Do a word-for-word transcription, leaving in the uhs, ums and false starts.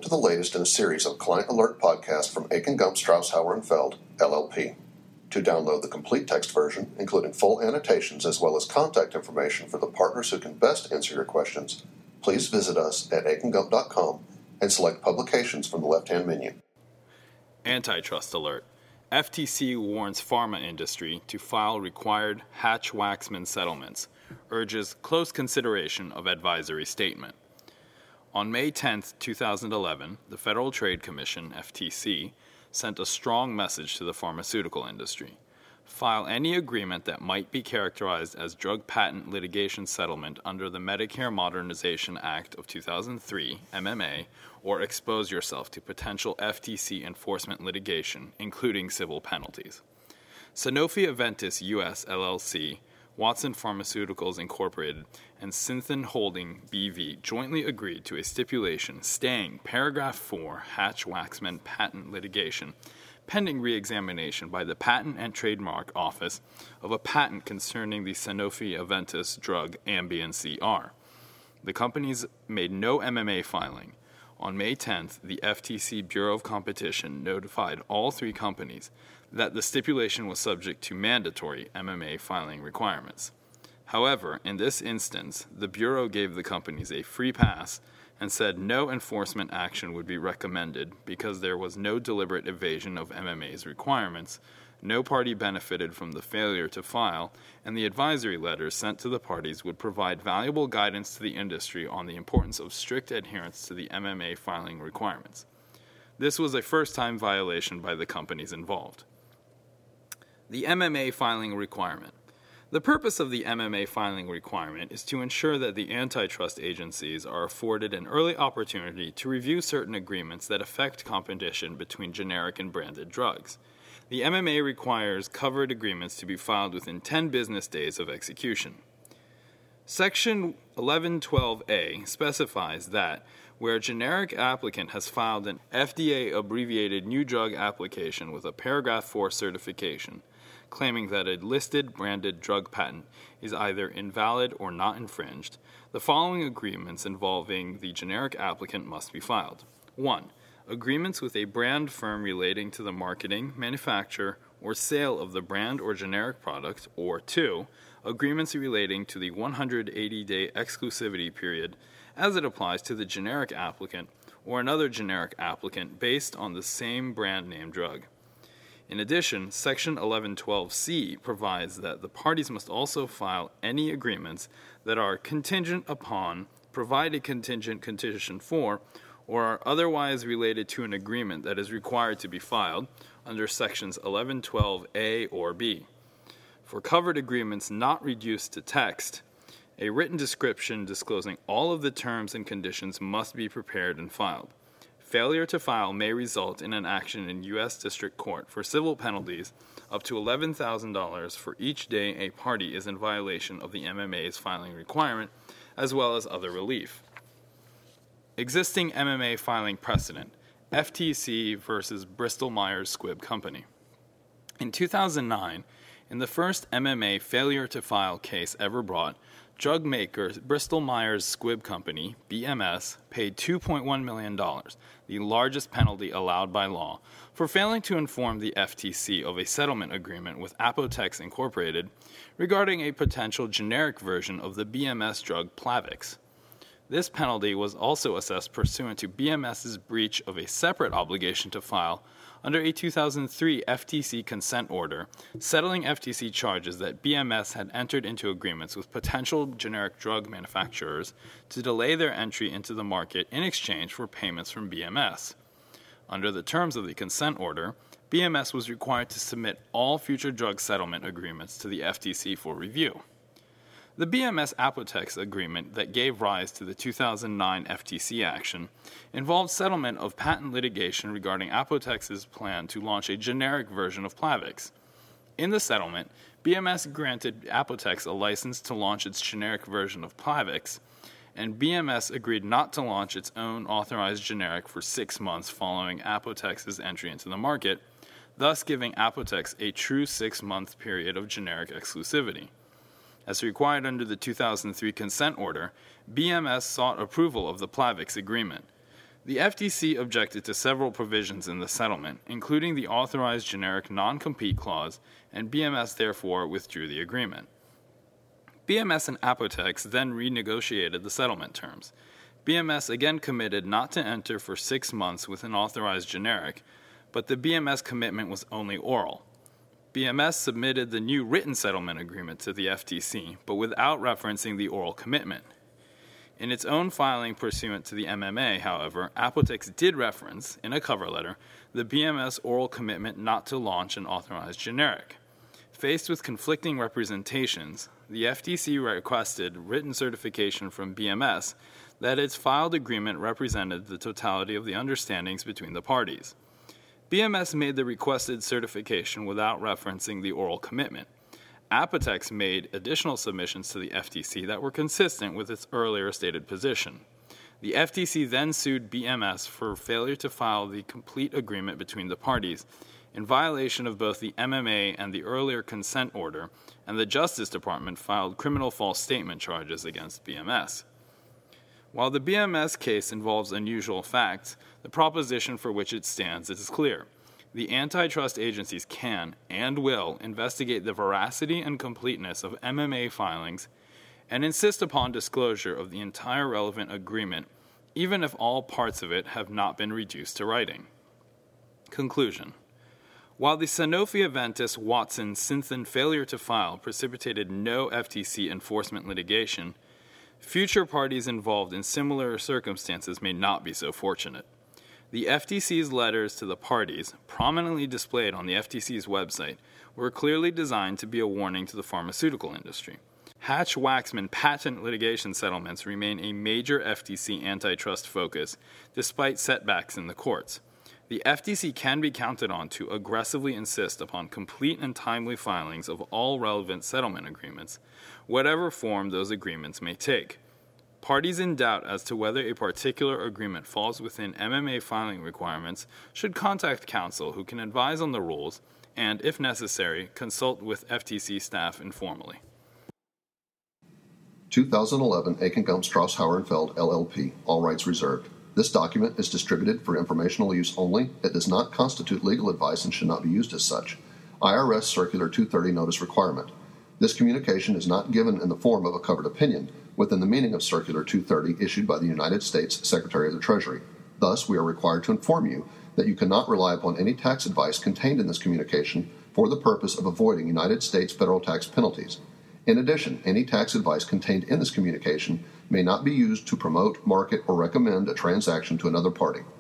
to the latest in a series of Client Alert podcasts from Akin Gump Strauss Hauer and Feld, L L P. To download the complete text version, including full annotations as well as contact information for the partners who can best answer your questions, please visit us at akin gump dot com and select Publications from the left-hand menu. Antitrust alert. F T C warns pharma industry to file required Hatch-Waxman settlements, urges close consideration of advisory statement. On May tenth, twenty eleven, the Federal Trade Commission, F T C, sent a strong message to the pharmaceutical industry. File any agreement that might be characterized as drug patent litigation settlement under the Medicare Modernization Act of two thousand three, M M A, or expose yourself to potential F T C enforcement litigation, including civil penalties. Sanofi Aventis U S L L C, Watson Pharmaceuticals Incorporated, and Synthen Holding B V jointly agreed to a stipulation staying Paragraph four Hatch-Waxman patent litigation pending re-examination by the Patent and Trademark Office of a patent concerning the Sanofi Aventis drug Ambien C R. The companies made no M M A filing. On May tenth, the F T C Bureau of Competition notified all three companies that the stipulation was subject to mandatory M M A filing requirements. However, in this instance, the Bureau gave the companies a free pass and said no enforcement action would be recommended because there was no deliberate evasion of M M A's requirements, no party benefited from the failure to file, and the advisory letters sent to the parties would provide valuable guidance to the industry on the importance of strict adherence to the M M A filing requirements. This was a first-time violation by the companies involved. The M M A filing requirement. The purpose of the M M A filing requirement is to ensure that the antitrust agencies are afforded an early opportunity to review certain agreements that affect competition between generic and branded drugs. The M M A requires covered agreements to be filed within ten business days of execution. Section eleven twelve A specifies that where a generic applicant has filed an F D A-abbreviated new drug application with a Paragraph four certification, claiming that a listed branded drug patent is either invalid or not infringed, the following agreements involving the generic applicant must be filed. one. Agreements with a brand firm relating to the marketing, manufacture, or sale of the brand or generic product, or two. Agreements relating to the one hundred eighty day exclusivity period as it applies to the generic applicant or another generic applicant based on the same brand name drug. In addition, Section eleven twelve C provides that the parties must also file any agreements that are contingent upon, provide a contingent condition for, or are otherwise related to an agreement that is required to be filed under Sections eleven twelve A or B. For covered agreements not reduced to text, a written description disclosing all of the terms and conditions must be prepared and filed. Failure to file may result in an action in U S District Court for civil penalties up to eleven thousand dollars for each day a party is in violation of the M M A's filing requirement, as well as other relief. Existing M M A filing precedent, F T C versus Bristol Myers Squibb Company. In two thousand nine, in the first M M A failure to file case ever brought, drug maker Bristol Myers Squibb Company, B M S, paid two point one million dollars, the largest penalty allowed by law, for failing to inform the F T C of a settlement agreement with Apotex Incorporated regarding a potential generic version of the B M S drug Plavix. This penalty was also assessed pursuant to BMS's breach of a separate obligation to file under a two thousand three F T C consent order, settling F T C charges that B M S had entered into agreements with potential generic drug manufacturers to delay their entry into the market in exchange for payments from B M S. Under the terms of the consent order, B M S was required to submit all future drug settlement agreements to the F T C for review. The B M S-Apotex agreement that gave rise to the two thousand nine F T C action involved settlement of patent litigation regarding Apotex's plan to launch a generic version of Plavix. In the settlement, B M S granted Apotex a license to launch its generic version of Plavix, and B M S agreed not to launch its own authorized generic for six months following Apotex's entry into the market, thus giving Apotex a true six-month period of generic exclusivity. As required under the two thousand three consent order, B M S sought approval of the Plavix agreement. The F T C objected to several provisions in the settlement, including the authorized generic non-compete clause, and B M S therefore withdrew the agreement. B M S and Apotex then renegotiated the settlement terms. B M S again committed not to enter for six months with an authorized generic, but the B M S commitment was only oral. B M S submitted the new written settlement agreement to the F T C, but without referencing the oral commitment. In its own filing pursuant to the M M A, however, Apotex did reference, in a cover letter, the B M S oral commitment not to launch an authorized generic. Faced with conflicting representations, the F T C requested written certification from B M S that its filed agreement represented the totality of the understandings between the parties. B M S made the requested certification without referencing the oral commitment. Apotex made additional submissions to the F T C that were consistent with its earlier stated position. The F T C then sued B M S for failure to file the complete agreement between the parties, in violation of both the M M A and the earlier consent order, and the Justice Department filed criminal false statement charges against B M S. While the B M S case involves unusual facts, the proposition for which it stands is clear. The antitrust agencies can and will investigate the veracity and completeness of M M A filings and insist upon disclosure of the entire relevant agreement, even if all parts of it have not been reduced to writing. Conclusion. While the Sanofi-Aventis-Watson-Synthen failure to file precipitated no F T C enforcement litigation, future parties involved in similar circumstances may not be so fortunate. The F T C's letters to the parties, prominently displayed on the F T C's website, were clearly designed to be a warning to the pharmaceutical industry. Hatch-Waxman patent litigation settlements remain a major F T C antitrust focus, despite setbacks in the courts. The F T C can be counted on to aggressively insist upon complete and timely filings of all relevant settlement agreements, whatever form those agreements may take. Parties in doubt as to whether a particular agreement falls within M M A filing requirements should contact counsel who can advise on the rules and, if necessary, consult with F T C staff informally. two thousand eleven Aiken Gump Strauss Hauer and Feld, L L P, all rights reserved. This document is distributed for informational use only. It does not constitute legal advice and should not be used as such. I R S Circular two thirty Notice Requirement. This communication is not given in the form of a covered opinion, within the meaning of Circular two thirty issued by the United States Secretary of the Treasury. Thus, we are required to inform you that you cannot rely upon any tax advice contained in this communication for the purpose of avoiding United States federal tax penalties. In addition, any tax advice contained in this communication may not be used to promote, market, or recommend a transaction to another party.